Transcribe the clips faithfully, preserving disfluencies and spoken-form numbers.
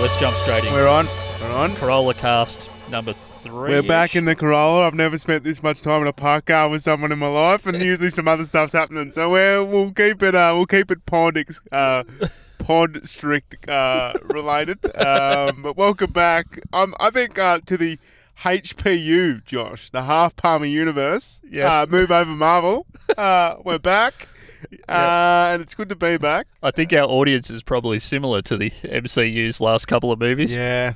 let's jump straight in. We're on. We're on. Corolla cast number three. We're back in the Corolla. I've never spent this much time in a park car with someone in my life, and usually some other stuff's happening. So we're, we'll keep it. Uh, we'll keep it pod ex, uh, pod strict uh, related. Um, but welcome back. Um, I think uh, to the H P U, Josh, the Half Palmer universe. Yes. Uh, move over Marvel. Uh, we're back. Uh, and it's good to be back. I think our audience is probably similar to the M C U's last couple of movies. Yeah.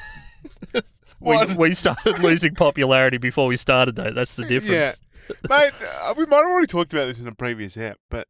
we, we started losing popularity before we started, though. That's the difference. Yeah. Mate, uh, we might have already talked about this in a previous app, but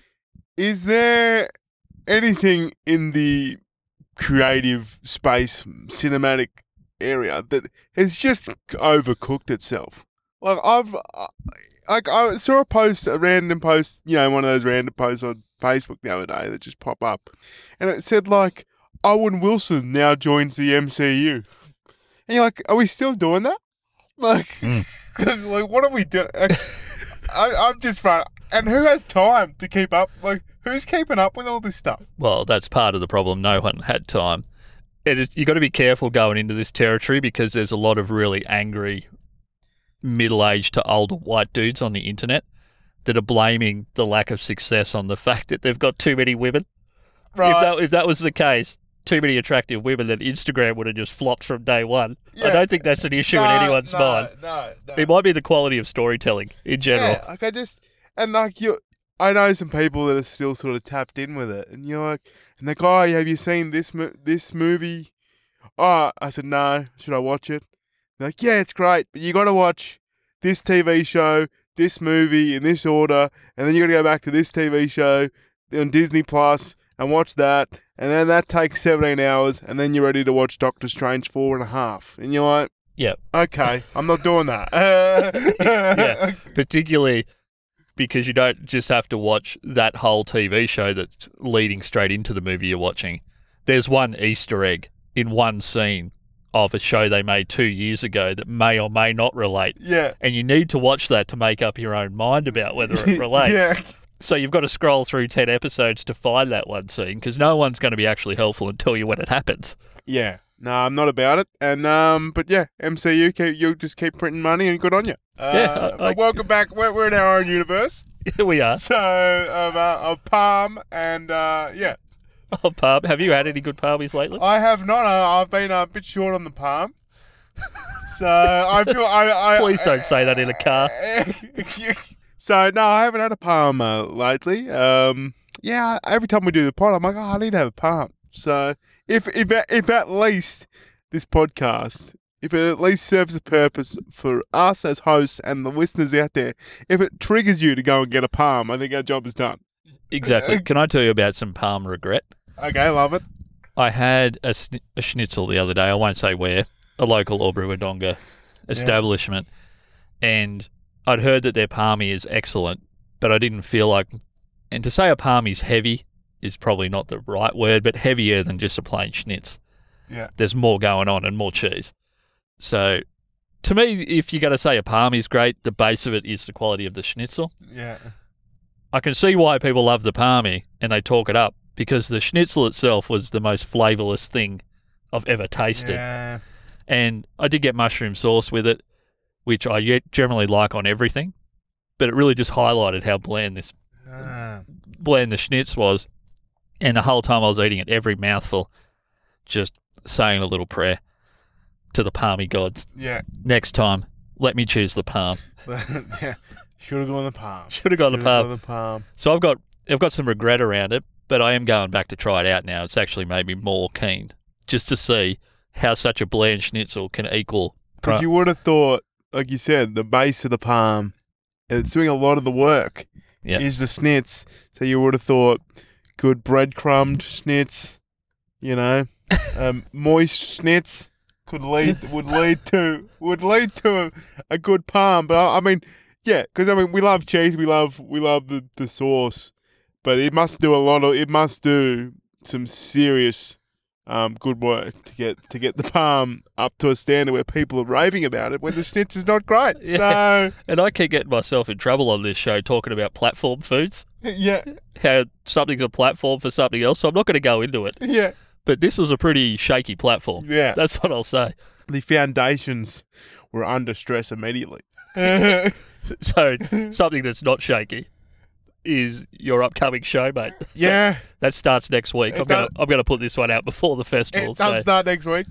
is there anything in the creative space, cinematic area that has just overcooked itself? Like, I've... Uh, Like I saw a post, a random post, you know, one of those random posts on Facebook the other day that just pop up, and it said like, Owen Wilson now joins the M C U, and you're like, are we still doing that? Like, mm. like what are we doing? I, I'm just fun. And who has time to keep up? Like, who's keeping up with all this stuff? Well, that's part of the problem. No one had time. It is, you got to be careful going into this territory because there's a lot of really angry middle-aged to older white dudes on the internet that are blaming the lack of success on the fact that they've got too many women. Right. If that, if that was the case, too many attractive women, then Instagram would have just flopped from day one. Yeah. I don't think that's an issue no, in anyone's no, mind. No, no. It might be the quality of storytelling in general. Yeah, like I just, and like you, I know some people that are still sort of tapped in with it, and you're like, and they're like, oh, have you seen this mo- this movie? Oh, I said, no, should I watch it? They're like, yeah, it's great, but you got to watch this T V show, this movie in this order, and then you got to go back to this T V show on Disney Plus and watch that, and then that takes seventeen hours, and then you're ready to watch Doctor Strange four and a half, and you're like, yeah, okay, I'm not doing that. Yeah, particularly because you don't just have to watch that whole T V show that's leading straight into the movie you're watching. There's one Easter egg in one scene of a show they made two years ago that may or may not relate. Yeah. And you need to watch that to make up your own mind about whether it relates. Yeah. So you've got to scroll through ten episodes to find that one scene because no one's going to be actually helpful and tell you when it happens. Yeah. No, I'm not about it. And um, but yeah, M C U, keep, you'll just keep printing money and good on you. Uh, Yeah, I- but welcome back. We're, we're in our own universe. Here we are. So, of, uh, of Palm and, uh, yeah. Oh, Palm. Have you had any good Palmies lately? I have not. Uh, I've been a bit short on the Palm. So, I feel... I, I Please don't say that in a car. So, no, I haven't had a Palm uh, lately. Um, yeah, every time we do the pod, I'm like, oh, I need to have a Palm. So, if, if, if at least this podcast... If it at least serves a purpose for us as hosts and the listeners out there, if it triggers you to go and get a Palm, I think our job is done. Exactly. Can I tell you about some Palm regret? Okay, love it. I had a, sn- a schnitzel the other day. I won't say where. A local Albury-Wodonga establishment. Yeah. And I'd heard that their palmy is excellent, but I didn't feel like... And to say a palmy's heavy is probably not the right word, but heavier than just a plain schnitz. Yeah. There's more going on and more cheese. So, to me, if you're going to say a palmy is great, the base of it is the quality of the schnitzel. Yeah. I can see why people love the palmy and they talk it up because the schnitzel itself was the most flavourless thing I've ever tasted. Yeah. And I did get mushroom sauce with it, which I generally like on everything, but it really just highlighted how bland this Ah. bland the schnitz was. And the whole time I was eating it, every mouthful, just saying a little prayer to the palmy gods. Yeah. Next time, let me choose the palm. Yeah. Should have gone the Palm. Should have gone the Should've palm. gone the Palm. So I've got I've got some regret around it, but I am going back to try it out now. It's actually made me more keen just to see how such a bland schnitzel can equal. Because you would have thought, like you said, the base of the Palm, it's doing a lot of the work. Yeah. Is the schnitz. So you would have thought good breadcrumbed schnitz, you know, um, moist schnitz could lead would lead to would lead to a, a good Palm. But I, I mean, yeah, because I mean we love cheese, we love we love the, the sauce, but it must do a lot of it must do some serious um, good work to get to get the Palm up to a standard where people are raving about it when the schnitz is not great. Yeah. So And I keep getting myself in trouble on this show talking about platform foods, yeah, how something's a platform for something else, so I'm not going to go into it. yeah. but this was a pretty shaky platform. Yeah. That's what I'll say. The foundations were under stress immediately. So something that's not shaky is your upcoming show, mate. So Yeah. that starts next week. It I'm gonna does- I'm gonna put this one out before the festival. It does so start next week.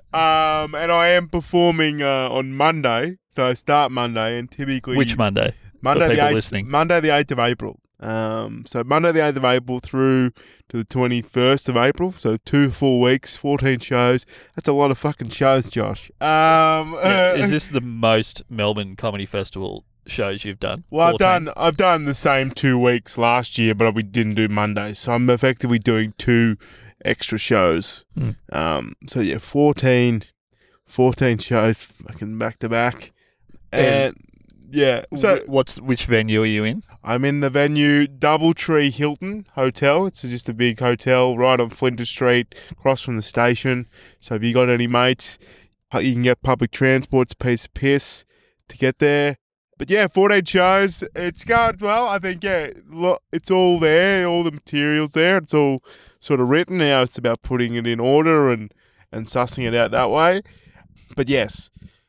Um, and I am performing uh, on Monday. So I start Monday and typically... which Monday? Monday for the people eighth, listening? Monday the eighth of April. Um, so Monday the eighth of April through to the twenty-first of April. So two full weeks, fourteen shows. That's a lot of fucking shows, Josh. Um, Yeah, uh, is this the most Melbourne Comedy Festival shows you've done? well, I've fourteen? done I've done the same two weeks last year, but we didn't do Mondays. So I'm effectively doing two extra shows. Mm. Um, so yeah, fourteen, fourteen shows fucking back to back. And yeah, so Wh- what's which venue are you in? I'm in the venue Doubletree Hilton Hotel. It's just a big hotel right on Flinders Street, across from the station. So if you got any mates, uh, you can get public transport. It's a piece of piss to get there. But yeah, fourteen shows. It's going well. I think, yeah, look, it's all there. All the material's there. It's all sort of written. Now it's about putting it in order and, and sussing it out that way. But yes,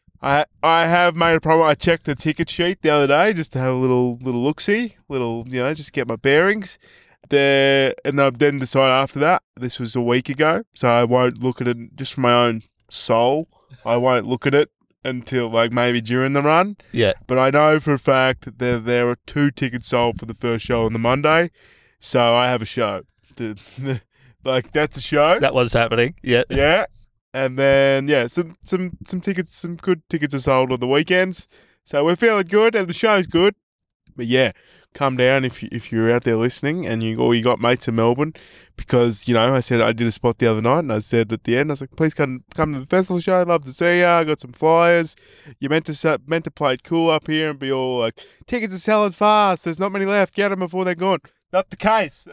I I have made a problem. I checked the ticket sheet the other day just to have a little little look-see, little, you know, just get my bearings. There, and I've then decided after that, this was a week ago, so I won't look at it just for my own soul. I won't look at it until like maybe during the run. Yeah. But I know for a fact that there, there are two tickets sold for the first show on the Monday, so I have a show. To, like, that's a show. That one's happening. Yeah. Yeah. And then, yeah, some, some, some tickets, some good tickets are sold on the weekends. So we're feeling good and the show's good. But yeah, come down if, you, if you're out there listening and you or you got mates in Melbourne, because, you know, I said I did a spot the other night and I said at the end, I was like, please come come to the festival show. I'd love to see you. I got some flyers. You're meant to, set, meant to play it cool up here and be all like, tickets are selling fast. There's not many left. Get them before they're gone. Not the case.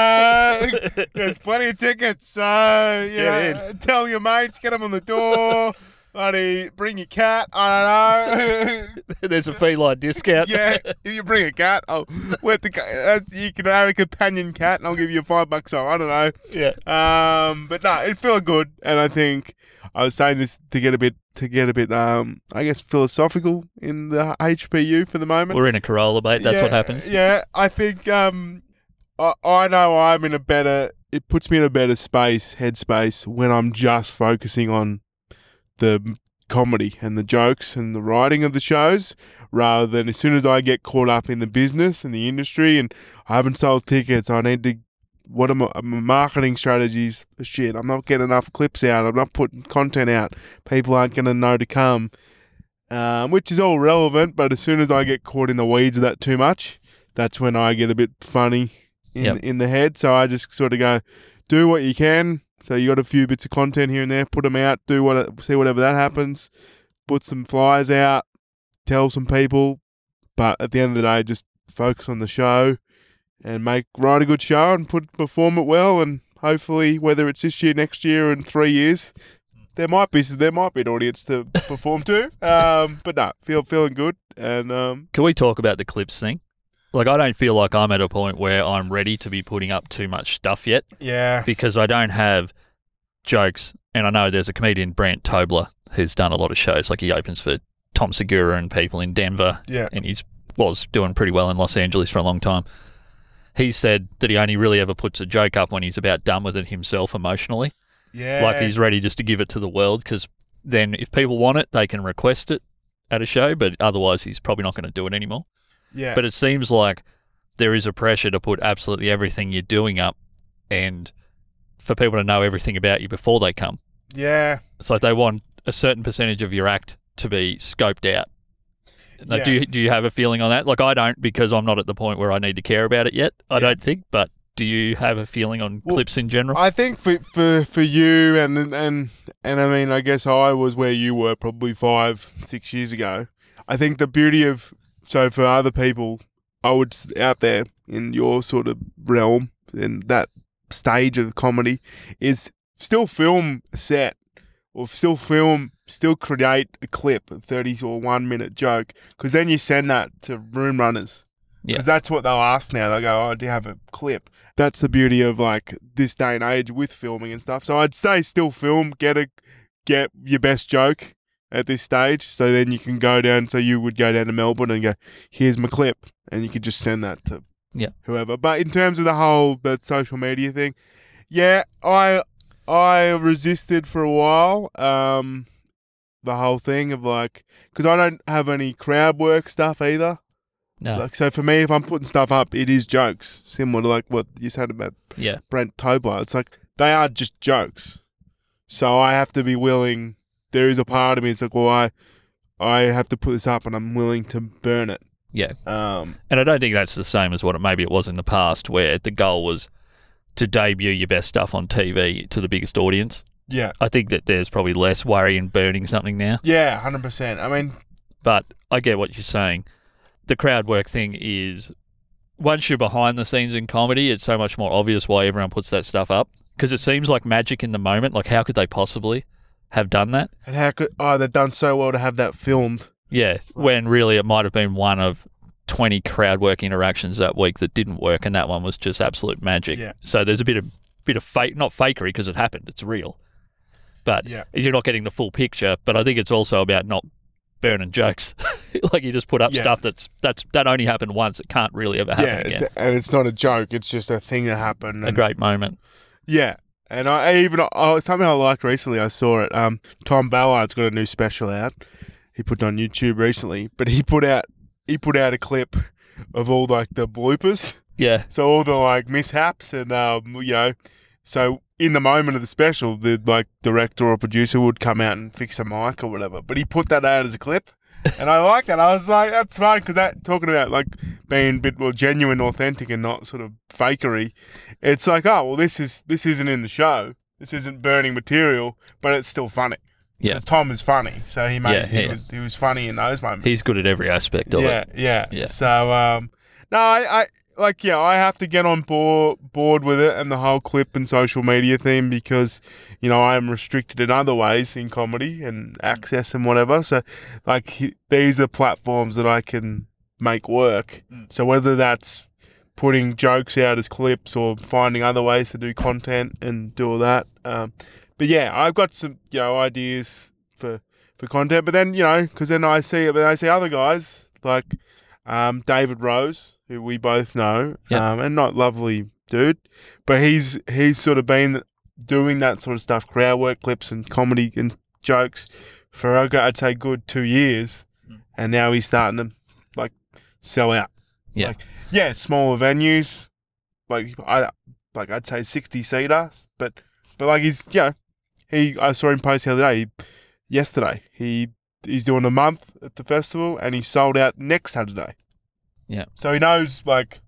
Uh, there's plenty of tickets. So, you Get know, tell your mates, get them on the door. Buddy, bring your cat. I don't know. There's a feline discount. Yeah, if you bring a cat, I'll let the cat. You can have a companion cat, and I'll give you five bucks off. I don't know. Yeah. Um, but no, it felt good, and I think I was saying this to get a bit to get a bit um, I guess philosophical in the H P U for the moment. We're in a Corolla, mate. That's Yeah, what happens. Yeah, I think um, I I know I'm in a better. It puts me in a better space, headspace, when I'm just focusing on the comedy and the jokes and the writing of the shows, rather than as soon as I get caught up in the business and the industry and I haven't sold tickets, I need to, what are my, my marketing strategies? Shit, I'm not getting enough clips out. I'm not putting content out. People aren't going to know to come, um, which is all relevant. But as soon as I get caught in the weeds of that too much, that's when I get a bit funny in, Yep. in the head. So I just sort of go, do what you can. So you got a few bits of content here and there, put them out, do what, see whatever that happens, put some flyers out, tell some people, but at the end of the day, just focus on the show and make write a good show and put perform it well, and hopefully, whether it's this year, next year, and three years, there might be there might be an audience to perform to. Um, but no, feel feeling good, and um, Can we talk about the clips thing? Like, I don't feel like I'm at a point where I'm ready to be putting up too much stuff yet, yeah, because I don't have jokes. And I know there's a comedian, Brant Tobler, who's done a lot of shows. Like, he opens for Tom Segura and people in Denver, yeah, and he's was doing pretty well in Los Angeles for a long time. He said that he only really ever puts a joke up when he's about done with it himself emotionally. yeah, Like, he's ready just to give it to the world, because then if people want it, they can request it at a show, but otherwise he's probably not going to do it anymore. yeah, But it seems like there is a pressure to put absolutely everything you're doing up, and for people to know everything about you before they come. yeah. It's like they want a certain percentage of your act to be scoped out. Now, Yeah. do you do you have a feeling on that? Like, I don't, because I'm not at the point where I need to care about it yet. I Yeah. don't think. But do you have a feeling on Well, clips in general? I think for for for you and and and I mean, I guess I was where you were probably five six years ago. I think the beauty of so for other people, I would s- out there in your sort of realm in that stage of comedy is still film a set or still film still create a clip, a thirty or one minute joke, because then you send that to room runners. Yeah. Because that's what they'll ask now. They'll go, oh, do you have a clip? That's the beauty of like this day and age with filming and stuff. So I'd say still film, get a get your best joke at this stage. So then you can go down. So you would go down to Melbourne and go, here's my clip, and you could just send that to Yeah. whoever. But in terms of the whole the social media thing, yeah, I I resisted for a while. Um, the whole thing of like, because I don't have any crowd work stuff either. No. Like, so for me, if I'm putting stuff up, it is jokes, similar to like what you said about Yeah. Brent Tobler. It's like they are just jokes. So I have to be willing. There is a part of me. It's like, well, I I have to put this up, and I'm willing to burn it. Yeah. Um, And I don't think that's the same as what it maybe it was in the past, where the goal was to debut your best stuff on T V to the biggest audience. yeah, I think that there's probably less worry in burning something now. yeah, one hundred percent. I mean, But I get what you're saying. The crowd work thing is, once you're behind the scenes in comedy, it's so much more obvious why everyone puts that stuff up. Because it seems like magic in the moment. Like, how could they possibly have done that? and how could oh they've done so well to have that filmed. Yeah, when really it might have been one of twenty crowd work interactions that week that didn't work, and that one was just absolute magic. Yeah. So there's a bit of bit of fake, not fakery because it happened, it's real. But Yeah. you're not getting the full picture. But I think it's also about not burning jokes. Like you just put up Yeah. stuff that's that's that only happened once. It can't really ever Yeah, happen again. it's, and it's not a joke. It's just a thing that happened. A and- great moment. Yeah. And I I even oh, something I liked recently. I saw it. Um, Tom Ballard's got a new special out. He put it on YouTube recently, but he put out he put out a clip of all like the bloopers. Yeah, So all the like mishaps and um, you know, so in the moment of the special, the like director or producer would come out and fix a mic or whatever. But he put that out as a clip, and I like that. I was like, that's fun because that talking about like being a bit more genuine, authentic, and not sort of fakery. It's like, oh well, this is this isn't in the show. This isn't burning material, but it's still funny. yeah. 'Cause Tom is funny, so he made Yeah, he, he was he was funny in those moments. He's good at every aspect of yeah, it. yeah, Yeah. So, um, no, I, I like, yeah, I have to get on board board with it and the whole clip and social media thing because, you know, I am restricted in other ways in comedy and access and whatever. So, like, he, these are platforms that I can make work. Mm. So whether that's putting jokes out as clips or finding other ways to do content and do all that. Um, but yeah, I've got some, you know, ideas for for content. But then, you know, because then I see it, but I see other guys like um, David Rose, who we both know, Yep. um, and not lovely dude, but he's he's sort of been doing that sort of stuff, crowd work clips and comedy and jokes for I'd say good two years, Mm. and now he's starting to like sell out. Yeah. Like, yeah, smaller venues, like I like I'd say sixty seater, but but like he's you know he I saw him post the other day, he, yesterday he he's doing a month at the festival and he sold out next Saturday. Yeah. So he knows like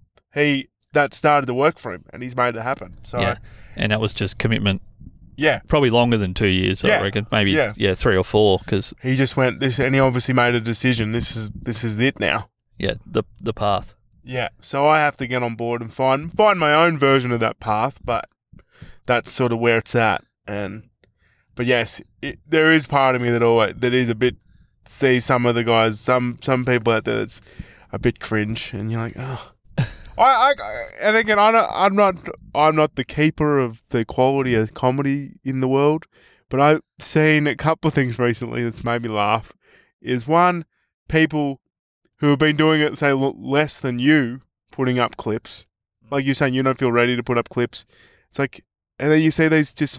he that started to work for him and he's made it happen. So Yeah. And that was just commitment, yeah, probably longer than two years, Yeah. I reckon. Maybe, Yeah. yeah, three or four, because, he just went this and he obviously made a decision. This is this is it now. yeah, the the path. Yeah, so I have to get on board and find find my own version of that path, but that's sort of where it's at. And but yes, it, there is part of me that always that is a bit see some of the guys, some some people out there that's a bit cringe, and you're like, oh. I, I and again, I don't, I'm not I'm not the keeper of the quality of comedy in the world, but I've seen a couple of things recently that's made me laugh. Is one, people who have been doing it, say, l- less than you, putting up clips. Like you're saying, you don't feel ready to put up clips. It's like, and then you see these just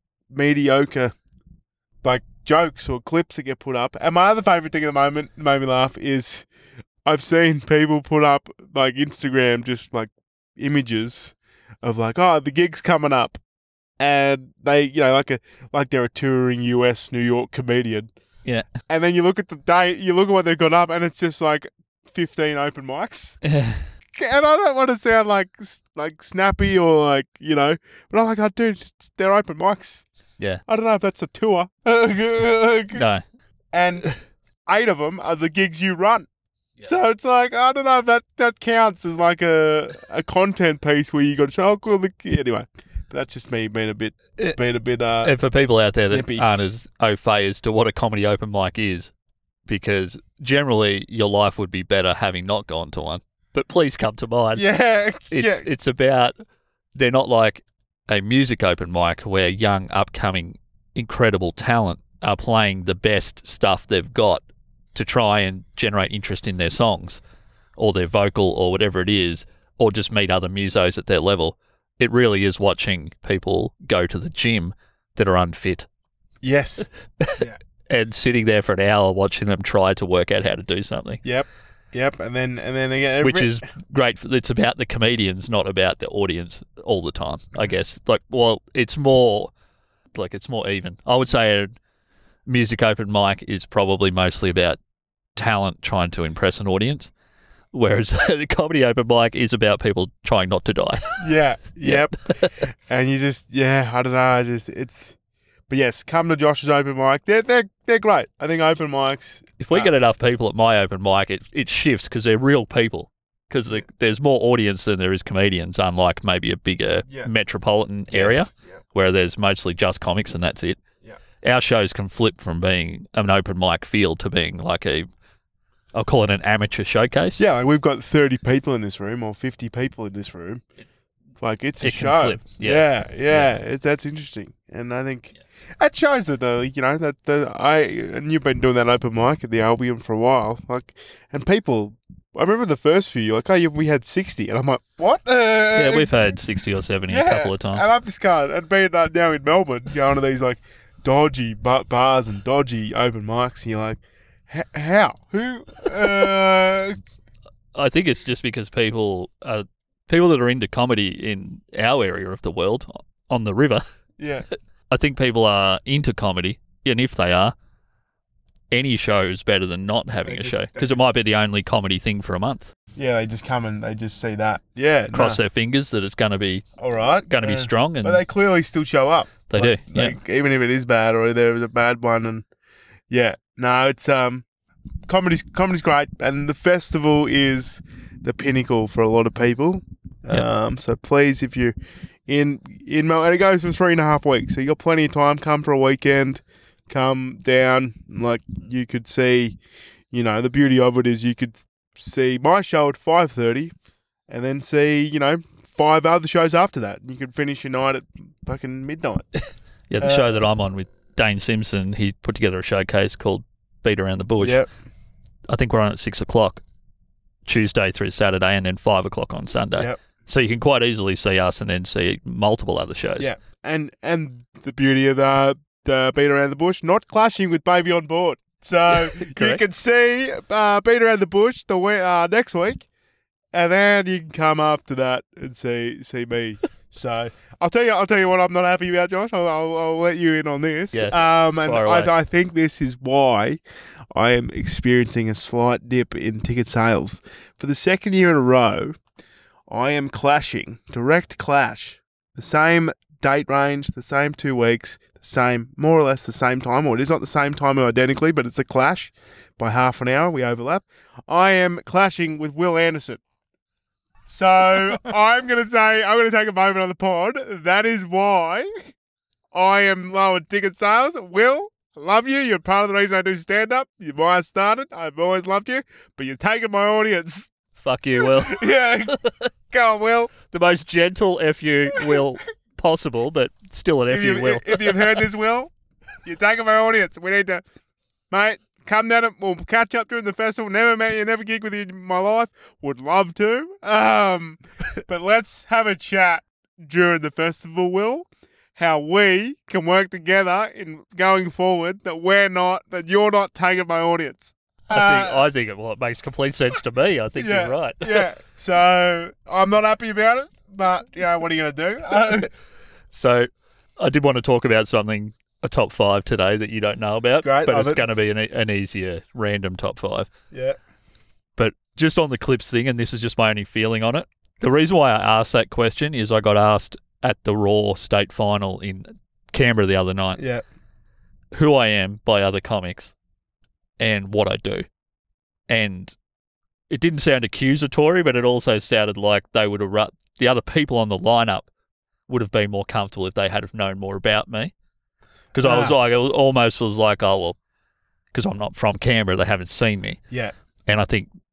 mediocre, like, jokes or clips that get put up. And my other favourite thing at the moment, made me laugh, is I've seen people put up, like, Instagram, just, like, images of, like, oh, the gig's coming up. And they, you know, like a like they're a touring U S, New York comedian. Yeah. And then you look at the day, you look at what they've got up, and it's just like fifteen open mics. And I don't want to sound like like snappy or like, you know, but I'm like, oh, dude, they're open mics. Yeah. I don't know if that's a tour. No. And eight of them are the gigs you run. Yeah. So it's like, I don't know if that, that counts as like a a content piece where you got to show, oh, cool, the, anyway. But that's just me being a bit, being a bit, uh, And for people out there snippy. that aren't as au fait as to what a comedy open mic is, because generally your life would be better having not gone to one. but please come to mine. Yeah, It's yeah, it's about, they're not like a music open mic where young, upcoming, incredible talent are playing the best stuff they've got to try and generate interest in their songs or their vocal or whatever it is, or just meet other musos at their level. It really is watching people go to the gym that are unfit yes, yeah. and sitting there for an hour watching them try to work out how to do something. Yep, yep, and then and then again, Which is great. For, it's about the comedians, not about the audience all the time, I guess. Like, well, it's more, like, it's more even. I would say a music open mic is probably mostly about talent trying to impress an audience, whereas a comedy open mic is about people trying not to die. yeah, yep. And you just yeah, I don't know, I just it's. But yes, come to Josh's open mic. They're they're they're great. I think open mics. If we uh, get enough people at my open mic, it it shifts because they're real people. Because the, there's more audience than there is comedians, unlike maybe a bigger Yeah. metropolitan area yes, yeah. where there's mostly just comics and that's it. Yeah. Our shows can flip from being an open mic field to being like a, I'll call it an amateur showcase. Yeah, like we've got thirty people in this room or fifty people in this room. Like it's a It can show. flip, yeah. yeah, yeah. Yeah. It's, that's interesting, and I think that shows that the you know that the I and you've been doing that open mic at the Albion for a while, like, and people. I remember the first few. You're like, oh, yeah, we had sixty, and I'm like, what? Uh, Yeah, we've had sixty or seventy a couple of times. And I'm just going, and being uh, now in Melbourne, going to these like dodgy ba- bars and dodgy open mics, and you're like, "H- how? Who? Uh, I think it's just because people are, people that are into comedy in our area of the world, on the river, yeah, I think people are into comedy, and if they are, any show is better than not having They a just- show, they because it might be the only comedy thing for a month. yeah. They just come and they just see that. Yeah, Cross no. their fingers that it's going to be All right, going to be uh, strong, and But they clearly still show up. they Like, do. Yeah, like, even if it is bad or there was a bad one, and yeah, no, it's um, comedy's comedy's great, and the festival is the pinnacle for a lot of people. Yep. Um, so please, if you're in in Mel, and it goes for three and a half weeks, so you got plenty of time. Come for a weekend, come down. Like you could see, you know, the beauty of it is you could see my show at five thirty, and then see you know five other shows after that. You could finish your night at fucking midnight. yeah. The uh, show that I'm on with Dane Simpson, he put together a showcase called Beat Around the Bush. Yep. I think we're on at six o'clock Tuesday through Saturday, and then five o'clock on Sunday. Yep. So you can quite easily see us and then see multiple other shows. Yeah, and and the beauty of uh, the Beat Around the Bush, not clashing with Baby on Board. So you Correct. can see uh, Beat Around the Bush the we- uh, next week, and then you can come after that and see see me. So I'll tell you, I'll tell you what I'm not happy about, Josh. I'll, I'll, I'll let you in on this. Yeah, Um, and fire away. I, I think this is why I am experiencing a slight dip in ticket sales for the second year in a row. I am clashing, direct clash, the same date range, the same two weeks, the same, more or less the same time, or it is not the same time identically, but it's a clash by half an hour. We overlap. I am clashing with Will Anderson. So I'm going to say, I'm going to take a moment on the pod. That is why I am low on ticket sales. Will, I love you. You're part of the reason I do stand up. You're why I started. I've always loved you, but you're taking my audience. Fuck you, Will. Yeah. Go on, Will. The most gentle F you Will possible, but still an F If, you you, Will. if you've heard this, Will, you're taking my audience. We need to, mate, come down. And we'll catch up during the festival. Never met you, never gig with you in my life. Would love to. Um, but let's have a chat during the festival, Will. How we can work together in going forward. That we're not. That you're not taking my audience. I think Uh, I think it, well, it makes complete sense to me. I think yeah, you're right. yeah. So I'm not happy about it. But you know, what are you going to do? Uh, So I did want to talk about something, a top five today that you don't know about, Great, but love it's it. going to be an, e- an easier random top five. yeah. But just on the clips thing, and this is just my only feeling on it, the reason why I asked that question is I got asked at the Raw state final in Canberra the other night Yeah. who I am by other comics and what I do. And it didn't sound accusatory, but it also sounded like they would have ru- the other people on the lineup would have been more comfortable if they had have known more about me. Because I was Ah. like, it was, almost was like, oh, well, because I'm not from Canberra, they haven't seen me. Yeah. And I think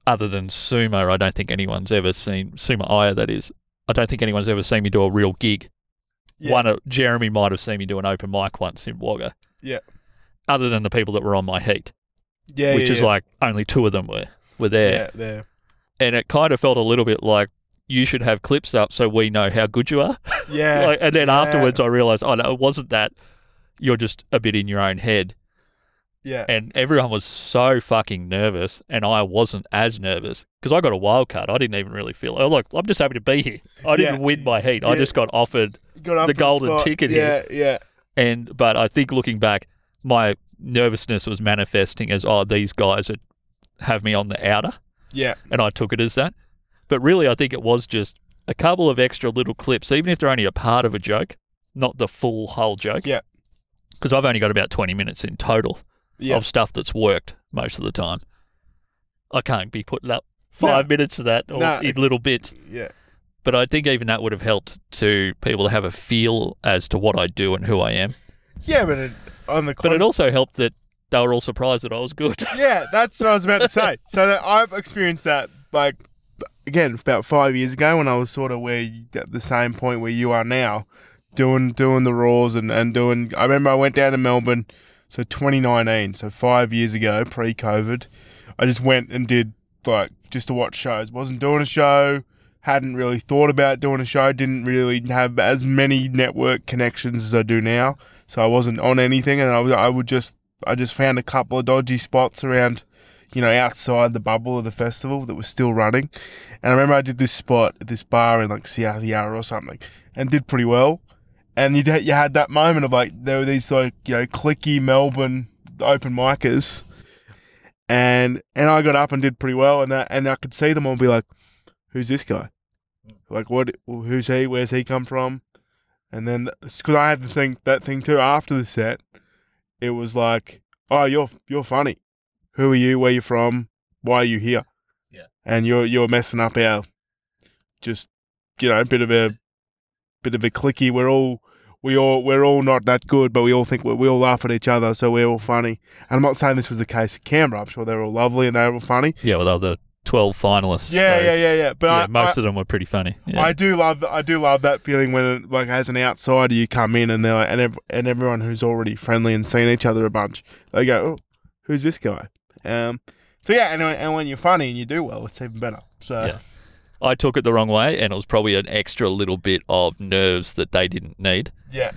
other than Sumo, I don't think anyone's ever seen Sumo Aya. That is, I don't think anyone's ever seen me do a real gig. Yeah. One, of, Jeremy might have seen me do an open mic once in Wagga. Yeah. Other than the people that were on my heat, Yeah, which yeah, is yeah. like only two of them were were there, Yeah, there. and it kind of felt a little bit like you should have clips up so we know how good you are. Yeah. Like, and then yeah. afterwards, I realized, oh no, it wasn't that. You're just a bit in your own head. Yeah. And everyone was so fucking nervous, and I wasn't as nervous because I got a wild card. I didn't even really feel. Oh, look, I'm just happy to be here. I didn't Yeah. win my heat. I Yeah. just got offered Got up the for golden spot. ticket yeah, here. Yeah. And but I think looking back, my nervousness was manifesting as, oh, these guys would have me on the outer, Yeah. and I took it as that. But really, I think it was just a couple of extra little clips, even if they're only a part of a joke, not the full whole joke. Yeah. Because I've only got about twenty minutes in total Yeah. of stuff that's worked most of the time. I can't be putting up five No. minutes of that or No. in little bits. Yeah. But I think even that would have helped to people to have a feel as to what I do and who I am. Yeah, but it, on the But it also helped that they were all surprised that I was good. yeah, that's what I was about to say. So that I've experienced that, like, again, about five years ago when I was sort of where you, at the same point where you are now, doing doing the Raws and, and doing. I remember I went down to Melbourne, so twenty nineteen, so five years ago, pre-COVID. I just went and did, like, just to watch shows. Wasn't doing a show, hadn't really thought about doing a show, didn't really have as many network connections as I do now, so I wasn't on anything, and I, was, I would just, I just found a couple of dodgy spots around, you know, outside the bubble of the festival that was still running. And I remember I did this spot at this bar in like South Yarra or something and did pretty well. And you you had that moment of like, there were these like, you know, cliquey Melbourne open micers. And and I got up and did pretty well. And that, and I could see them all be like, who's this guy? Like, what? Who's he? Where's he come from? And then, because I had to think that thing too after the set, it was like, oh, you're you're funny. Who are you? Where you from? Why are you here? Yeah. And you're you're messing up our, just, you know, a bit of a, bit of a clicky. We're all we all we're all not that good, but we all think we we all laugh at each other, so we're all funny. And I'm not saying this was the case at Canberra. I'm sure they were all lovely and they were all funny. Yeah, well, they were the twelve finalists. Yeah, so, yeah, yeah, yeah. But yeah, I, most I, of them were pretty funny. Yeah. I do love I do love that feeling when, like, as an outsider, you come in and they're like, and ev- and everyone who's already friendly and seen each other a bunch, they go, oh, who's this guy? Um. So yeah, and and when you're funny and you do well, it's even better. So Yeah. I took it the wrong way, and it was probably an extra little bit of nerves that they didn't need. yeah,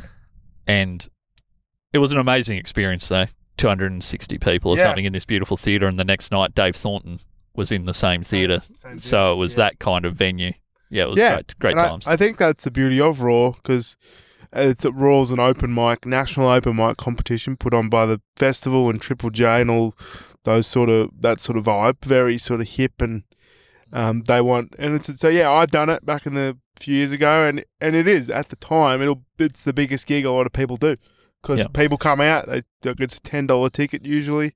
And it was an amazing experience, though. two hundred sixty people or Yeah. something in this beautiful theatre, and the next night, Dave Thornton was in the same theatre. Same So it was yeah. that kind of venue. Yeah, it was Yeah, great, great And I- times. I, think that's the beauty of Raw, because it's at Raw's an open mic, national open mic competition put on by the festival and Triple J and all those sort of, that sort of vibe, very sort of hip, and um, they want, and it's, so yeah, I've done it back in the few years ago, and and it is, at the time, it'll it's the biggest gig a lot of people do, because Yeah. people come out, they, it's a ten dollars ticket usually,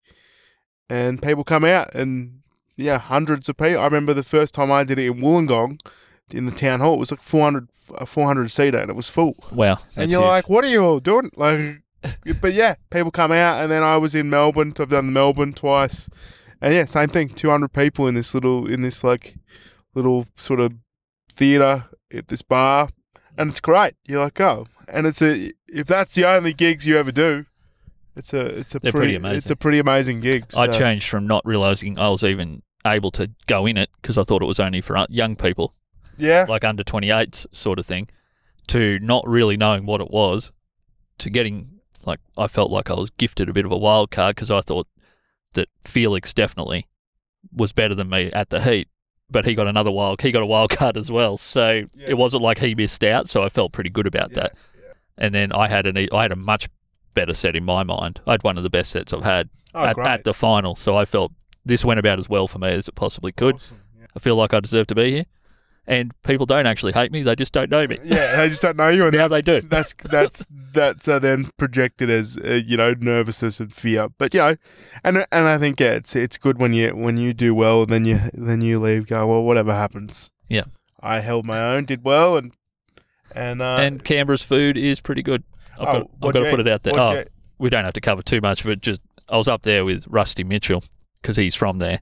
and people come out, and yeah, hundreds of people. I remember the first time I did it in Wollongong, in the town hall, it was like four hundred, a four hundred seater, and it was full. Wow. and that's you're huge. like, what are you all doing? Like, but yeah, people come out, and then I was in Melbourne. So I've done Melbourne twice, and yeah, same thing. two hundred people in this little, in this like little sort of theater at this bar, and it's great. You're like, oh, and it's a, if that's the only gigs you ever do, it's a, it's a They're pretty, pretty amazing. it's a pretty amazing gig. I so- changed from not realising I was even able to go in it because I thought it was only for uh, young people, Yeah, like under twenty-eights sort of thing, to not really knowing what it was, to getting, like, I felt like I was gifted a bit of a wild card because I thought that Felix definitely was better than me at the heat, but he got another wild, he got a wild card as well. So Yeah. it wasn't like he missed out, so I felt pretty good about Yeah, that. And then I had an, e- I had a much better set in my mind. I had one of the best sets I've had oh, at, great. at the final, so I felt this went about as well for me as it possibly could. Awesome, yeah. I feel like I deserve to be here. And people don't actually hate me, they just don't know me. Yeah, they just don't know you, and Now they do. that's that's that's uh, then projected as uh, you know, nervousness and fear. But you know, and and I think yeah, it's it's good when you when you do well, and then you then you leave going, well, whatever happens. Yeah. I held my own, did well, and and uh, And Canberra's food is pretty good. I've oh, got, I've what'd got to you put eat? it out there. What'd Oh, you- we don't have to cover too much of it. Just I was up there with Rusty Mitchell because he's from there,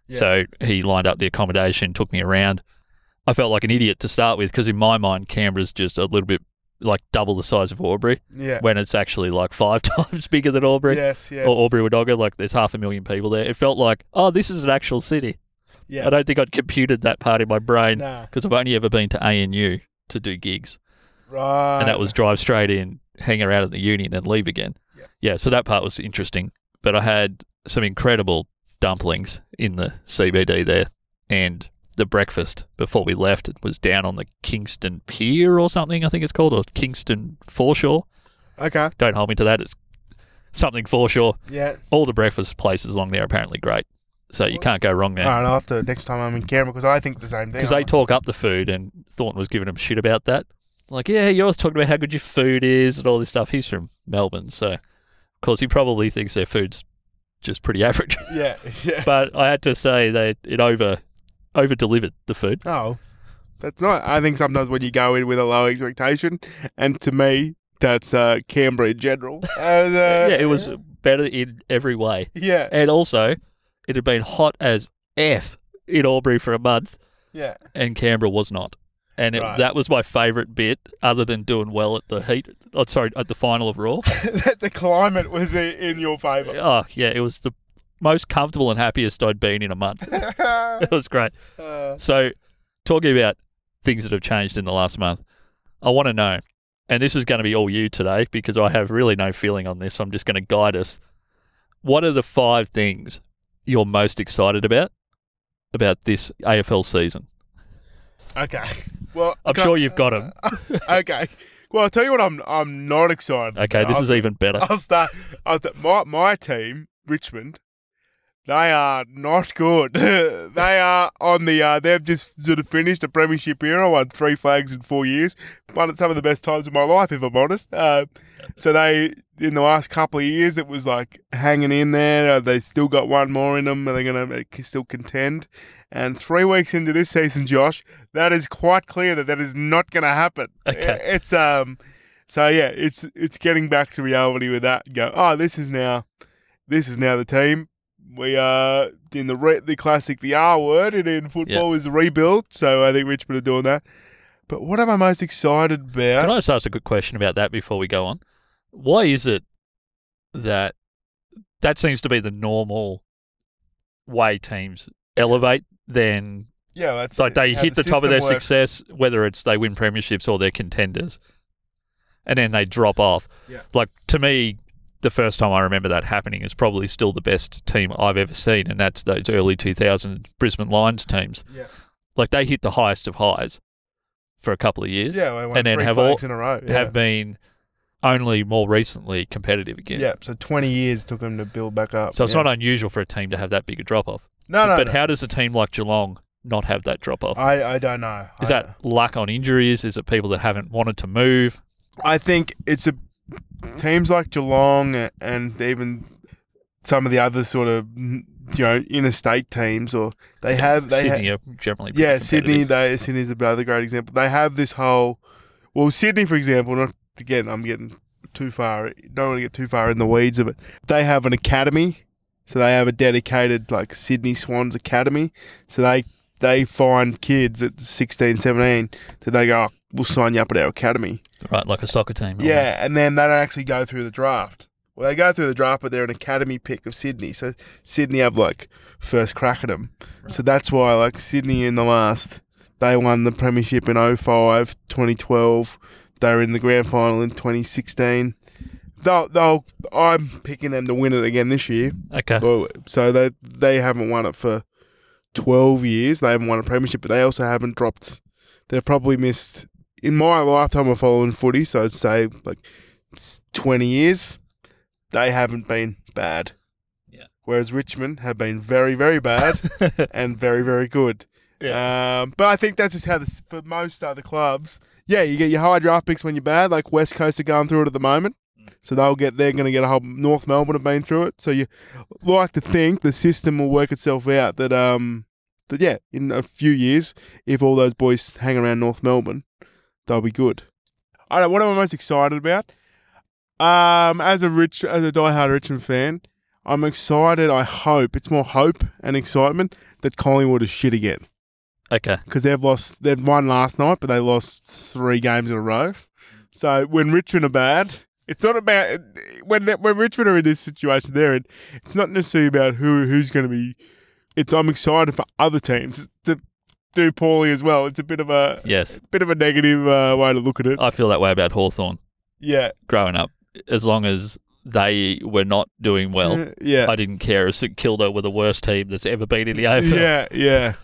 Yeah. So he lined up the accommodation, took me around. I felt like an idiot to start with because in my mind, Canberra's just a little bit like double the size of Albury Yeah. when it's actually like five times bigger than Albury. Yes, yes. Or Albury Wodonga, like there's half a million people there. It felt like, oh, this is an actual city. Yeah. I don't think I'd computed that part in my brain Nah. because I've only ever been to A N U to do gigs. Right. And that was drive straight in, hang around at the uni and then leave again. Yeah. Yeah, so that part was interesting. But I had some incredible dumplings in the C B D there. And the breakfast before we left it was down on the Kingston Pier or something, I think it's called, or Kingston Foreshore. Okay. Don't hold me to that. It's something foreshore. Yeah. All the breakfast places along there are apparently great. So you can't go wrong there. All right, I'll have to next time I'm in Canberra because I think the same thing. Because they talk up the food, and Thornton was giving him shit about that. Like, yeah, you're always talking about how good your food is and all this stuff. He's from Melbourne, so of course he probably thinks their food's just pretty average. Yeah, yeah. But I had to say that it over over delivered the food. Oh, that's not. I think sometimes when you go in with a low expectation, and to me, that's uh, Canberra in general. And, uh, Yeah, it was better in every way. Yeah, And also, it had been hot as F in Albury for a month, yeah. and Canberra was not. And it, Right. that was my favourite bit, other than doing well at the heat. Oh, sorry, at the final of Raw. The climate was i- in your favour. Oh, yeah, it was the most comfortable and happiest I'd been in a month. It was great. uh, So, talking about things that have changed in the last month, I want to know, and this is going to be all you today because I have really no feeling on this. So I'm just going to guide us. What are the five things you're most excited about about this A F L season? okay. Well, I'm okay. sure you've got them. Okay. Well, I'll tell you what. I'm I'm not excited. Okay, about. this I'll, is even better. I'll start. I'll th- my my team, Richmond. They are not good. They are on the. Uh, they've just sort of finished a premiership era. Won three flags in four years. One of some of the best times of my life, if I'm honest. Uh, so they, in the last couple of years, it was like hanging in there. Uh, they still got one more in them, and they're going to still contend. And three weeks into this season, Josh, that is quite clear that that is not going to happen. Okay. It's um. So yeah, it's it's getting back to reality with that. You go, oh, this is now, this is now the team. We are in the re- the classic, the R word, and in football is rebuild. So I think Richmond are doing that. But what am I most excited about? Can I just ask a good question about that before we go on? Why is it that that seems to be the normal way teams elevate? Then Yeah, that's like they how hit the, top of system their works. success, whether it's they win premierships or they're contenders, and then they drop off. Yeah. Like to me, the first time I remember that happening is probably still the best team I've ever seen, and that's those early two thousands Brisbane Lions teams. Yeah, Like they hit the highest of highs for a couple of years, yeah, they won And then three have flags all- in a row. Yeah. have been only more recently competitive again. yeah, so twenty years took them to build back up. So it's yeah. not unusual for a team to have that big a drop off. No, no, but no. how does a team like Geelong not have that drop off? I, I don't know. Is I, that luck on injuries? Is it people that haven't wanted to move? I think it's a teams like Geelong and even some of the other sort of you know interstate teams, or they have they Sydney ha- are generally pretty yeah Sydney. competitive. They Sydney's another great example. They have this whole well Sydney for example. Not again, I'm getting too far. Don't want to get too far in the weeds of it. They have an academy, so they have a dedicated like Sydney Swans academy. So they they find kids at sixteen, seventeen that they go, oh, we'll sign you up at our academy. Right, like a soccer team. almost. Yeah, and then they don't actually go through the draft. Well, they go through the draft, but they're an academy pick of Sydney. So Sydney have like first crack at them. So that's why like Sydney in the last, they won the premiership in oh five, twenty twelve. They were in the grand final in twenty sixteen. They'll, they'll, I'm picking them to win it again this year. Okay. Well, so they they haven't won it for twelve years. They haven't won a premiership, but they also haven't dropped. They've probably missed, in my lifetime of following footy, so I'd say like s- twenty years, they haven't been bad. Yeah. Whereas Richmond have been very, very bad and very, very good. Um, but I think that's just how this, for most other clubs, yeah, you get your high draft picks when you're bad, like West Coast are going through it at the moment. So they'll get, they're going to get a whole, North Melbourne have been through it. So you like to think the system will work itself out that, um, that yeah, in a few years, if all those boys hang around North Melbourne, they'll be good. I don't know, what am I most excited about? Um, as a rich, as a diehard Richmond fan, I'm excited. I hope it's more hope and excitement that Collingwood is shit again Okay. because they've lost. They've won last night, but they lost three games in a row. So when Richmond are bad, it's not about when they, when Richmond are in this situation. They're in. It's not necessarily about who who's going to be. It's I'm excited for other teams to do poorly as well. It's a bit of a Yes. bit of a negative uh, way to look at it. I feel that way about Hawthorn Yeah. growing up. As long as they were not doing well, Uh, yeah. I didn't care if St Kilda were the worst team that's ever been in the A F L. Yeah, yeah.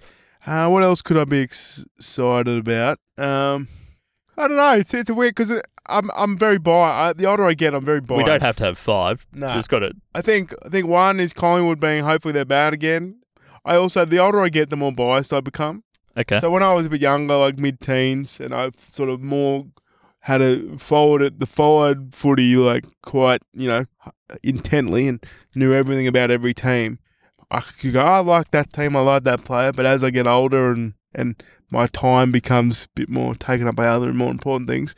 uh, what else could I be ex- excited about? Um, I don't know. It's it's a weird because I'm I'm very biased. The older I get, I'm very biased. We don't have to have five. Nah. Just got to. I think I think one is Collingwood being hopefully they're bad again. I also the older I get, the more biased I become. Okay. So when I was a bit younger, like mid-teens, and I sort of more had a followed it, the forward footy like quite, you know, intently and knew everything about every team. I could go, I like that team, I like that player, but as I get older and, and my time becomes a bit more taken up by other and more important things,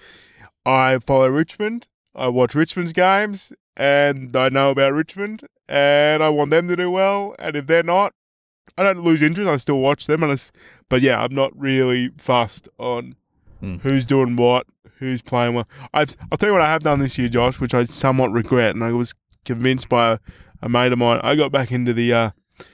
I follow Richmond, I watch Richmond's games, and I know about Richmond, and I want them to do well, and if they're not, I don't lose interest, I still watch them, and I, but yeah, I'm not really fussed on Mm. who's doing what, who's playing well. I've, I'll tell you what I have done this year, Josh, which I somewhat regret, and I was convinced by a, a mate of mine. I got back into the uh,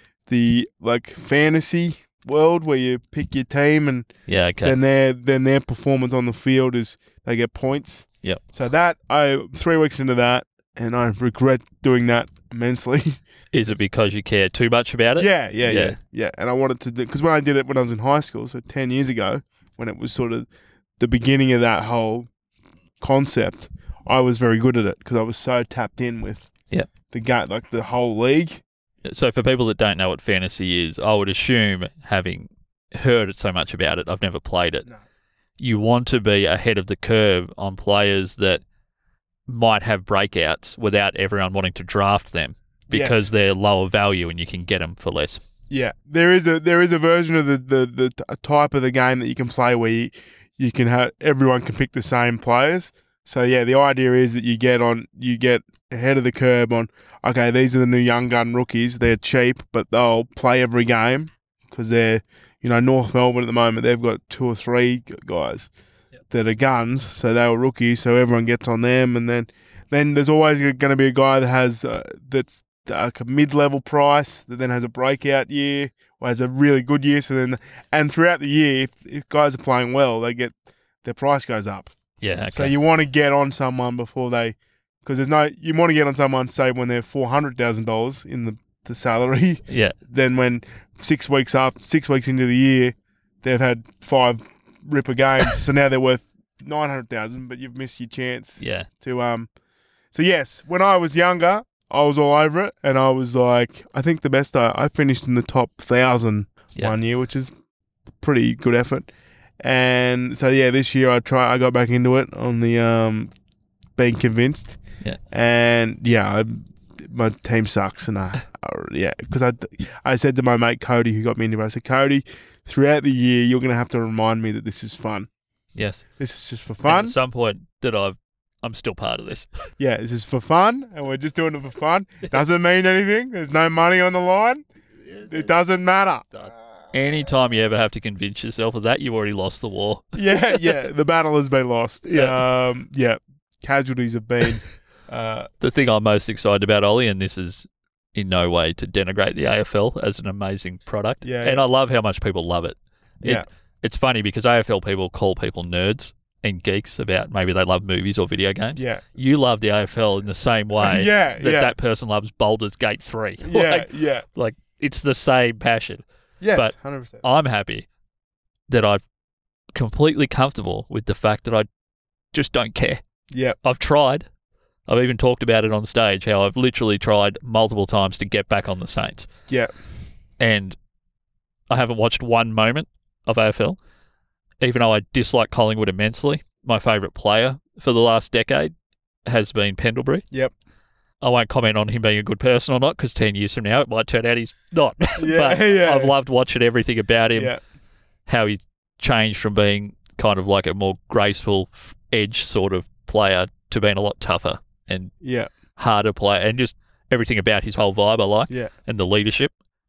the like fantasy world where you pick your team, and Yeah. Okay. then their then their performance on the field is they get points. Yep. So that I three weeks into that, and I regret doing that immensely. Is it because you care too much about it? Yeah, yeah, yeah, Yeah. yeah, yeah. And I wanted to do because when I did it when I was in high school, so ten years ago, when it was sort of the beginning of that whole concept, I was very good at it because I was so tapped in with Yep. the game, like the whole league. So for people that don't know what fantasy is, I would assume, having heard so much about it, I've never played it. No. You want to be ahead of the curve on players that might have breakouts without everyone wanting to draft them because Yes. they're lower value and you can get them for less. Yeah, there is a there is a version of the the, the t- a type of the game that you can play where you, you can have everyone can pick the same players. So yeah, the idea is that you get on you get ahead of the curve on. Okay, these are the new young gun rookies. They're cheap, but they'll play every game because they're you know North Melbourne at the moment. They've got two or three g- guys Yep. that are guns, so they were rookies. So everyone gets on them, and then then there's always going to be a guy that has uh, that's like a mid-level price that then has a breakout year or has a really good year. So then, and throughout the year, if, if guys are playing well, they get their price goes up. Yeah, okay. So you want to get on someone before they, because there's no, you want to get on someone say when they're four hundred thousand dollars in the, the salary. yeah, Then when six weeks up, six weeks into the year, they've had five ripper games, so now they're worth nine hundred thousand, but you've missed your chance yeah. to um. So yes, when I was younger, I was all over it, and I was like, I think the best I, I finished in the top thousand Yeah. one year, which is pretty good effort. And so yeah, this year I try I got back into it on the um being convinced. Yeah. And yeah, I, my team sucks, and I, I yeah because I I said to my mate Cody who got me into it, I said, Cody, throughout the year you're gonna have to remind me that this is fun. Yes. This is just for And fun. at some point that I've, I'm still part of this. Yeah, this is for fun, and we're just doing it for fun. Doesn't mean anything. There's no money on the line. It doesn't matter. Anytime you ever have to convince yourself of that, you've already lost the war. Yeah, yeah. The battle has been lost. Yeah. Um, yeah. Casualties have been. Uh, The thing I'm most excited about, Ollie, and this is in no way to denigrate the A F L as an amazing product, Yeah, and yeah. I love how much people love it. It- yeah, It's funny because A F L people call people nerds and geeks about maybe they love movies or video games. yeah, You love the A F L in the same way yeah, that yeah, that person loves Baldur's Gate three. yeah, like, yeah. like it's the same passion. Yes, but hundred percent. I'm happy that I'm completely comfortable with the fact that I just don't care. Yeah, I've tried. I've even talked about it on stage, how I've literally tried multiple times to get back on the Saints. yeah, And I haven't watched one moment of A F L, even though I dislike Collingwood immensely. My favourite player for the last decade has been Pendlebury. Yep. I won't comment on him being a good person or not, because ten years from now it might turn out he's not. Yeah, but yeah. I've loved watching everything about him, yeah, how he's changed from being kind of like a more graceful f- edge sort of player to being a lot tougher and yeah, harder player. And just everything about his whole vibe I like Yeah. and the leadership.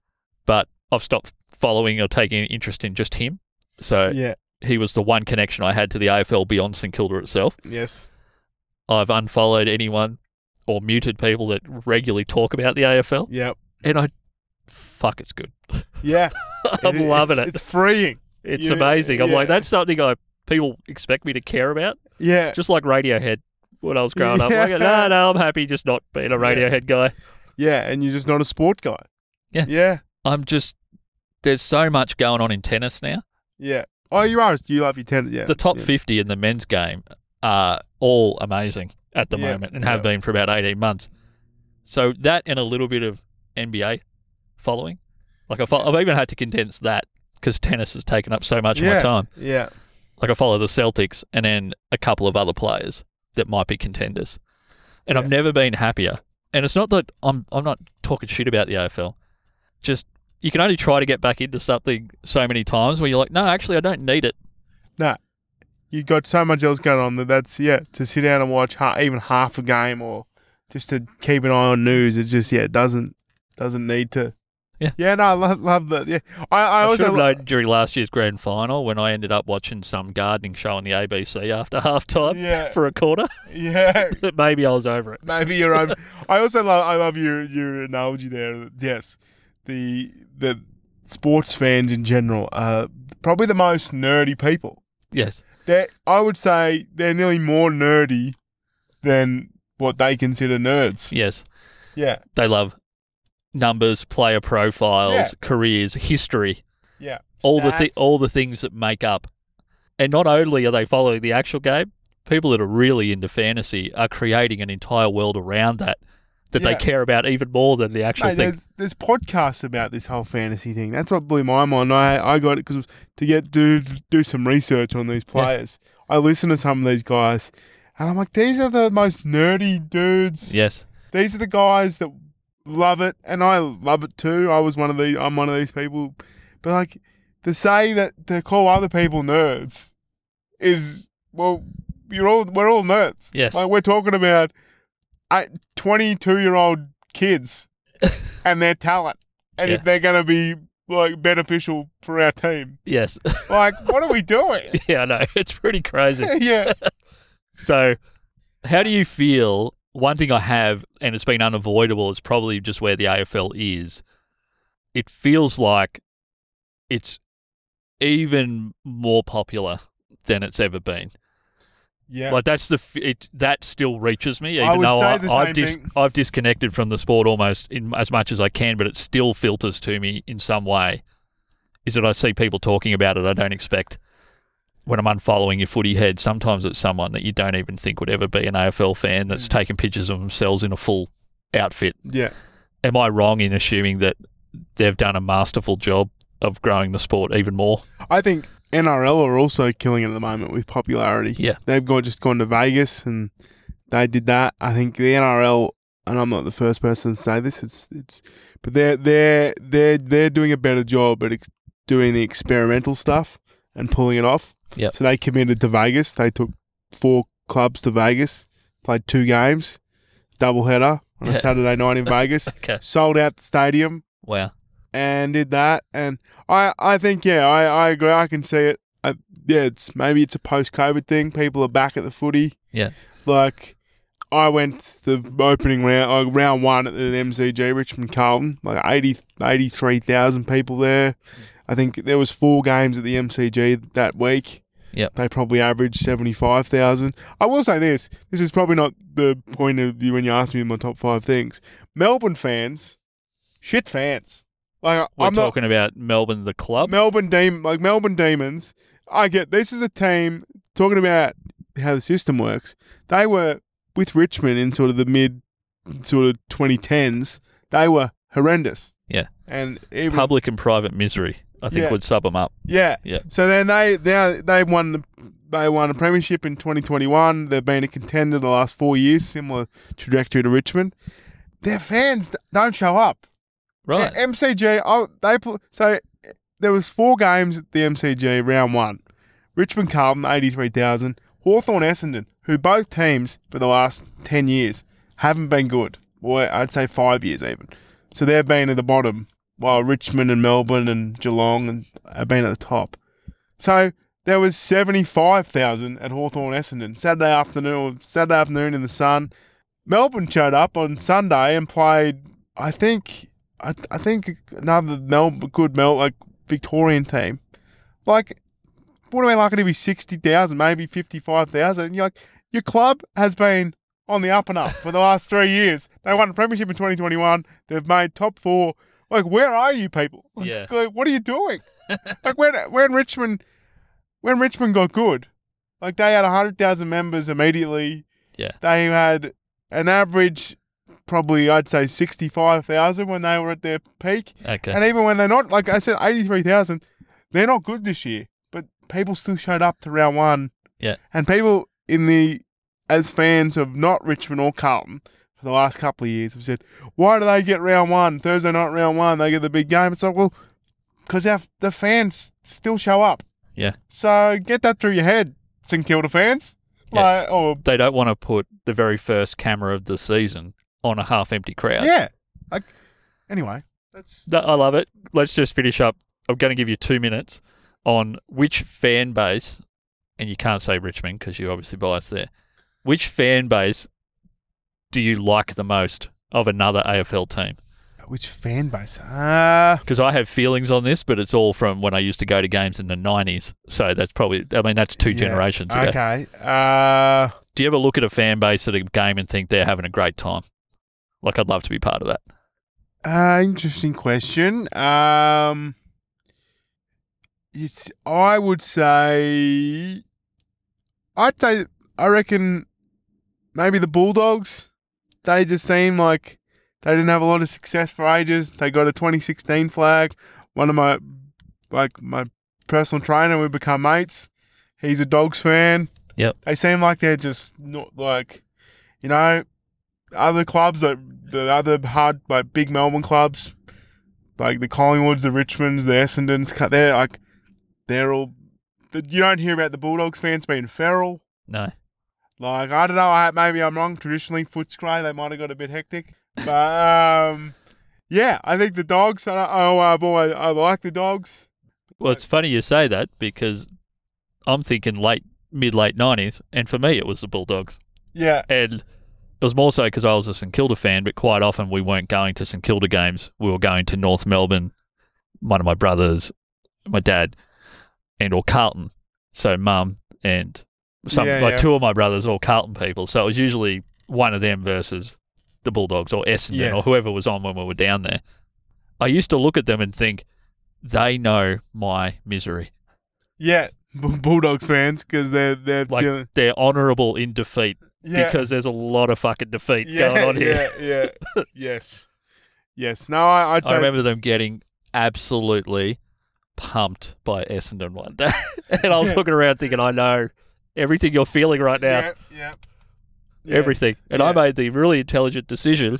But I've stopped following or taking interest in just him. So Yeah. he was the one connection I had to the A F L beyond St Kilda itself. Yes. I've unfollowed anyone or muted people that regularly talk about the A F L. Yep. And I, fuck, it's good. Yeah. I'm It- loving it's, it. It's freeing. It's Yeah, amazing. I'm yeah. like, that's something I people expect me to care about. Yeah. Just like Radiohead when I was growing up. Yeah. Like, no, no, I'm happy just not being a Radiohead guy. Yeah. And you're just not a sport guy. Yeah. Yeah. I'm just, there's so much going on in tennis now. Yeah. Oh, you are. You love your tennis. Yeah. The top yeah. fifty in the men's game are all amazing at the Yeah, moment and have yeah. been for about eighteen months. So that and a little bit of N B A following. Like I fo- I've even had to condense that because tennis has taken up so much of Yeah. my time. Yeah. Like I follow the Celtics and then a couple of other players that might be contenders. And I've Yeah. never been happier. And it's not that I'm I'm not talking shit about the A F L. Just you can only try to get back into something so many times where you're like, no, actually I don't need it. No. You've got so much else going on that that's, yeah, to sit down and watch ha- even half a game or just to keep an eye on news, it's just, yeah, it doesn't doesn't need to. Yeah. Yeah, no, I love, love that. Yeah. I, I, I, should also have lo- known during last year's grand final when I ended up watching some gardening show on the A B C after half time Yeah. for a quarter Yeah. that maybe I was over it. Maybe your own. I also love. I love your your analogy there. Yes, the the sports fans in general are probably the most nerdy people. Yes. They, I would say, they're nearly more nerdy than what they consider nerds. Yes. Yeah, They love numbers, player profiles, Yeah. careers, history, yeah. all the thi- Stats. all the things that make up. And not only are they following the actual game, people that are really into fantasy are creating an entire world around that that they Yeah. care about even more than the actual Mate, thing. there's there's podcasts about this whole fantasy thing. That's what blew my mind. I I got it because to get do do some research on these players. I listen to some of these guys, and I'm like, these are the most nerdy dudes. Yes. These are the guys that love it, and I love it too. I was one of the I'm one of these people, but like to say that to call other people nerds is well, you're all we're all nerds. Yes. Like we're talking about twenty-two year old kids and their talent, and Yeah. if they're going to be like beneficial for our team, Yes. like what are we doing? Yeah, I know. It's pretty crazy. Yeah, So, how do you feel? One thing I have, and it's been unavoidable, is probably just where the A F L is. It feels like it's even more popular than it's ever been. yeah. Like that's the f- it that still reaches me, even I would though say I, the I've same dis- thing. I've disconnected from the sport almost in as much as I can, but it still filters to me in some way. Is that I see people talking about it I don't expect when I'm unfollowing your footy head. Sometimes it's someone that you don't even think would ever be an A F L fan that's Mm. taking pictures of themselves in a full outfit. yeah. Am I wrong in assuming that they've done a masterful job of growing the sport even more? I think N R L are also killing it at the moment with popularity. Yeah. They've got just gone to Vegas and they did that. I think the N R L, and I'm not the first person to say this, it's it's, but they're they're they're they're doing a better job at ex- doing the experimental stuff and pulling it off. Yep. So they committed to Vegas. They took four clubs to Vegas, played two games, doubleheader on a Yeah. Saturday night in Vegas, Okay. sold out the stadium. Wow. And did that, and I, I think yeah, I, I agree. I can see it. I, yeah, it's maybe it's a post-COVID thing. People are back at the footy. Yeah. Like I went to the opening round, uh, round one at the M C G, Richmond Carlton, like eighty, eighty-three thousand people there. I think there was four games at the M C G that week. Yep. They probably averaged seventy-five thousand. I will say this: this is probably not the point of view when you ask me my top five things. Melbourne fans, shit fans. Like We're I'm not talking about Melbourne, the club. Melbourne Dem- like Melbourne Demons. I get this is a team talking about how the system works. They were with Richmond in sort of the mid sort of twenty tens. They were horrendous. Yeah. And even Public and private misery, I think, Yeah. would sub them up. yeah. Yeah. So then they they they won the they won a premiership in twenty twenty-one. They've been a contender the last four years, similar trajectory to Richmond. Their fans d- don't show up. Right. Yeah, M C G, oh, they pl- so there was four games at the M C G round one. Richmond Carlton, eighty-three thousand. Hawthorn Essendon, who both teams for the last ten years haven't been good. Well, I'd say five years even. So they've been at the bottom, while Richmond and Melbourne and Geelong and have been at the top. So there was seventy-five thousand at Hawthorn Essendon Saturday afternoon. Saturday afternoon in the sun. Melbourne showed up on Sunday and played. I think. I, I think another Melbourne good Mel like Victorian team. Like, what are we likely to be sixty thousand, maybe fifty-five thousand? You're like, your club has been on the up and up for the last three years. They won a premiership in twenty twenty-one. They've made top four. Like, where are you people? Like, Yeah. like, what are you doing? Like, when when Richmond when Richmond got good, like they had one hundred thousand members immediately. Yeah. They had an average, probably I'd say sixty-five thousand when they were at their peak. Okay. And even when they're not, like I said, eighty-three thousand, they're not good this year. But people still showed up to round one. Yeah. And people in the, as fans of not Richmond or Carlton for the last couple of years have said, why do they get round one? Thursday night round one, they get the big game. It's like, well, because the fans still show up. Yeah. So get that through your head, St Kilda fans. Yeah. Like, or, They don't want to put the very first camera of the season on a half-empty crowd. yeah. Like, anyway, that's No, I love it. Let's just finish up. I'm going to give you two minutes on which fan base, and you can't say Richmond because you're obviously biased there. Which fan base do you like the most of another A F L team? which fan base? Uh, Because I have feelings on this, but it's all from when I used to go to games in the nineties. So that's probably, I mean, that's two yeah, generations ago. Okay. Uh, Do you ever look at a fan base at a game and think they're having a great time? Like, I'd love to be part of that. uh, interesting question. Um, it's. I would say. I'd say. I reckon. Maybe the Bulldogs. They just seem like they didn't have a lot of success for ages. They got a twenty sixteen flag. One of my, like my personal trainer, we become mates. He's a Dogs fan. Yep. They seem like they're just not like, you know, other clubs, like the other hard, like big Melbourne clubs, like the Collingwoods, the Richmonds, the Essendons. They're like, they're all. You don't hear about the Bulldogs fans being feral. No. Like, I don't know, I, maybe I'm wrong. Traditionally, Footscray, they might have got a bit hectic. But, um, yeah, I think the Dogs, I, I, I've always, I like the Dogs. Well, it's funny you say that because I'm thinking late, mid-late nineties, and for me it was the Bulldogs. Yeah. And it was more so because I was a St Kilda fan, but quite often we weren't going to St Kilda games. We were going to North Melbourne, one of my brothers, my dad, and or Carlton. So mum and some Yeah, like yeah. two of my brothers, all Carlton people. So it was usually one of them versus the Bulldogs or Essendon Yes. or whoever was on when we were down there. I used to look at them and think, they know my misery. Yeah. B- Bulldogs fans, because they're, they're Like, dealing- they're honourable in defeat yeah. because there's a lot of fucking defeat yeah, going on here. Yeah, yeah. yes. Yes. No, I, I'd say. I remember them getting absolutely pumped by Essendon one day. And I was Yeah. looking around thinking, I know everything you're feeling right now. Yeah, yeah. Yes, Everything. And yeah. I made the really intelligent decision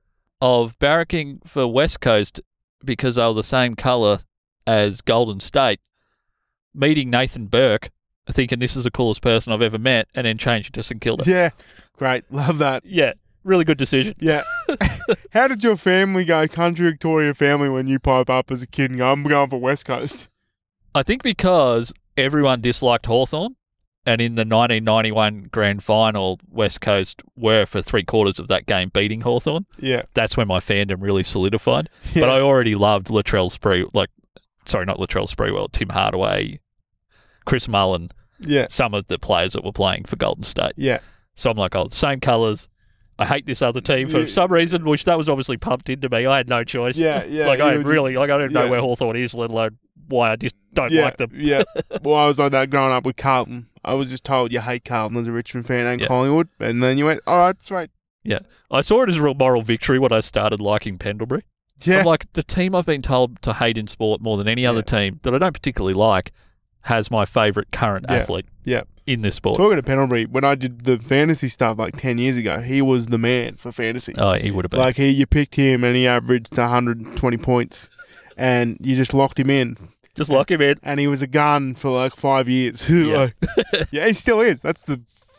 of barracking for West Coast because they were the same colour as Golden State, meeting Nathan Burke, thinking this is the coolest person I've ever met, and then changing to St Kilda. Yeah. Great. Love that. Yeah, really good decision. Yeah. How did your family go, Country Victoria family, when you pipe up as a kid and go, I'm going for West Coast? I think because everyone disliked Hawthorn, and in the nineteen ninety-one grand final, West Coast were for three quarters of that game beating Hawthorn. Yeah. That's when my fandom really solidified. Yes. But I already loved Latrell Spree, like, sorry, not Latrell Sprewell, Tim Hardaway, Chris Mullen, Yeah. some of the players that were playing for Golden State. Yeah. So I'm like, oh, same colours. I hate this other team for Yeah. some reason, which that was obviously pumped into me. I had no choice. Yeah. Yeah. like, you I were just- really, like, I don't know yeah. where Hawthorn is, let alone why I just don't yeah, like them. Yeah. Well, I was like that growing up with Carlton. I was just told you hate Carlton as a Richmond fan and Yeah. Collingwood. And then you went, all right, sweet. I saw it as a real moral victory when I started liking Pendlebury. Yeah. I'm like, the team I've been told to hate in sport more than any other Yeah. team that I don't particularly like has my favourite current Yeah. athlete Yeah. in this sport. Talking to Pendlebury, when I did the fantasy stuff like ten years ago, he was the man for fantasy. Oh, he would have been. Like, he, you picked him and he averaged one hundred twenty points and you just locked him in. Just lock him in. And he was a gun for like five years. Yeah. Like, yeah, he still is. That's the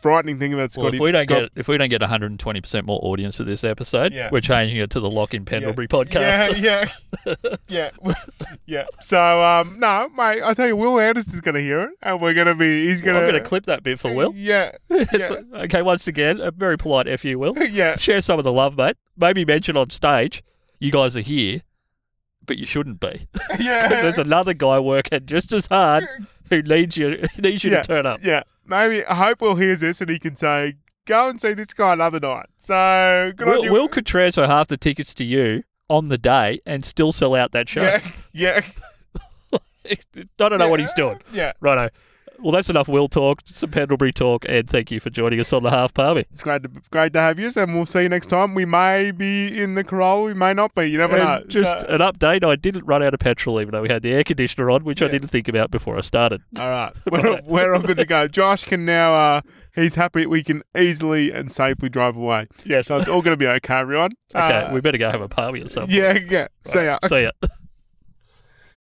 frightening thing about Well, Scotty. if we don't Scott- get if we don't get one hundred twenty percent more audience for this episode, Yeah. we're changing it to the Lock in Pendlebury podcast. Yeah, yeah, yeah, yeah. So, um, no, mate, I tell you, Will Anderson's going to hear it, and we're going to be. He's going I'm going to clip that bit for Will. Yeah, yeah, Okay, once again, a very polite F you, Will. yeah. Share some of the love, mate. Maybe mention on stage, you guys are here, but you shouldn't be. Yeah. Because there's another guy working just as hard who needs you needs you Yeah, to turn up. Yeah, maybe. I hope Will hears this and he can say, "Go and see this guy another night." So good on Will, you. Will could transfer half the tickets to you on the day and still sell out that show. Yeah, yeah. I don't know what he's doing. Yeah, Righto. Well, that's enough Will talk, some Pendlebury talk, and thank you for joining us on the Half Palmy. it's great to great to have you, and we'll see you next time. We may be in the Corolla, we may not be. You never know. And just So- an update, I didn't run out of petrol even though we had the air conditioner on, which I Yeah. didn't think about before I started. all right, we're, we're all good to go. Josh can now. Uh, he's happy. We can easily and safely drive away. Yes. So it's all going to be okay, everyone. Okay, Uh, we better go have a palmy or something. Yeah, yeah. See ya. See ya.